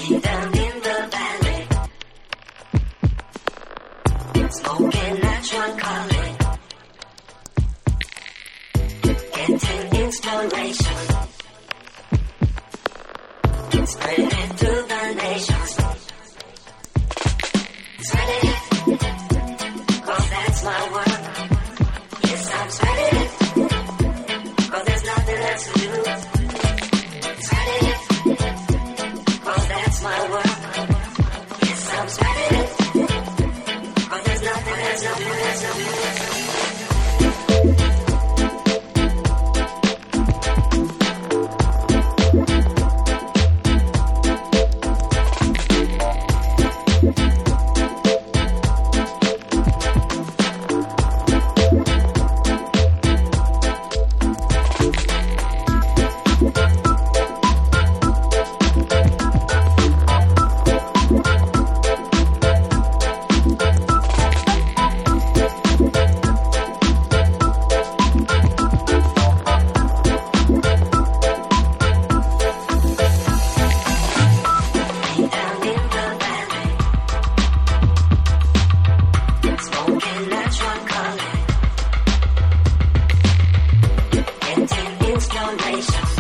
down in the valley, smoking natural color, getting inspiration, spreading it to the nations, spreading it, 'cause that's my work. Yes, I'm spreading it, 'cause there's nothing else to do. Spreading it, 'cause that's my work. Yes, I'm spreading it, 'cause there's nothing else to do. Inspiration.